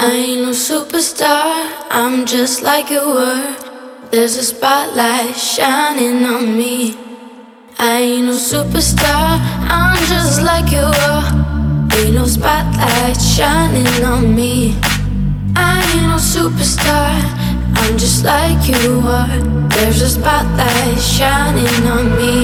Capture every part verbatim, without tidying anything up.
I ain't no superstar, I'm just like you were. There's a spotlight shining on me. I ain't no superstar, I'm just like you were. Ain't no spotlight shining on me. I ain't no superstar, I'm just like you were. There's a spotlight shining on me.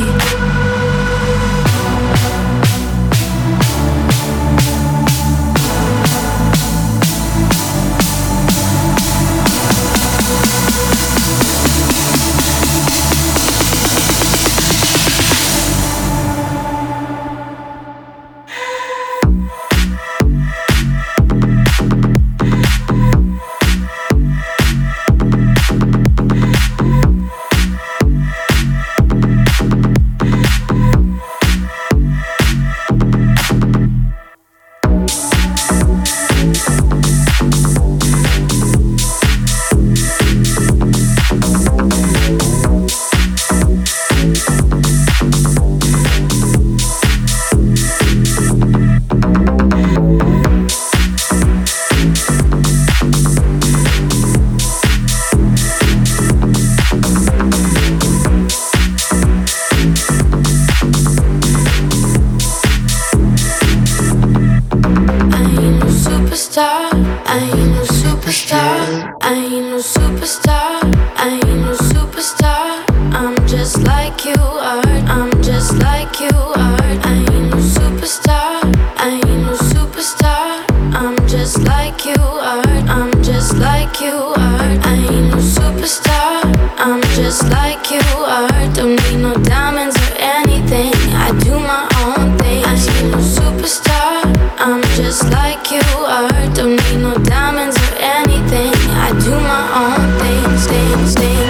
I ain't no superstar, I ain't no superstar, I ain't no superstar. I'm just like you are, I'm just like you are. I ain't no superstar, I ain't no superstar. I'm just like you are, I'm just like you are. I ain't no superstar, I'm just like you are. Don't need no diamonds or anything, I do my own thing. I ain't no superstar, I'm just like you are. Don't need no diamonds or anything, I do my own things, things, things.